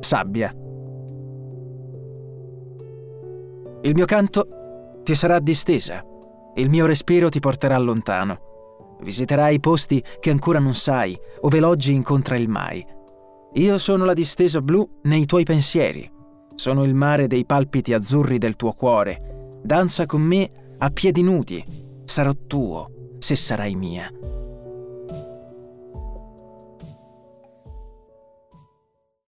sabbia. Il mio canto ti sarà distesa, il mio respiro ti porterà lontano. Visiterai posti che ancora non sai, ove l'oggi incontra il mai. Io sono la distesa blu nei tuoi pensieri, sono il mare dei palpiti azzurri del tuo cuore. Danza con me a piedi nudi, sarò tuo se sarai mia.